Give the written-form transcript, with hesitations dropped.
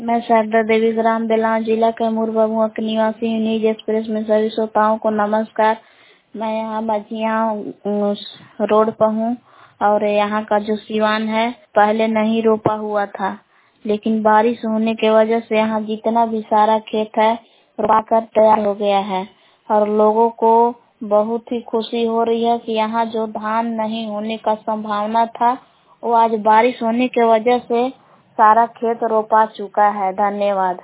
मैं शारदा देवी ग्राम बेलान जिला कैमूर बमुआ के निवासी हूँ। न्यूज एक्सप्रेस में सभी श्रोताओं को नमस्कार। मैं यहाँ मझिया रोड पर हूँ और यहाँ का जो सिवान है पहले नहीं रोपा हुआ था, लेकिन बारिश होने की वजह से यहाँ जितना भी सारा खेत है रोपा कर तैयार हो गया है और लोगों को बहुत ही खुशी हो रही है कि यहाँ जो धान नहीं होने का संभावना था वो आज बारिश होने की वजह से सारा खेत रोपा चुका है। धन्यवाद।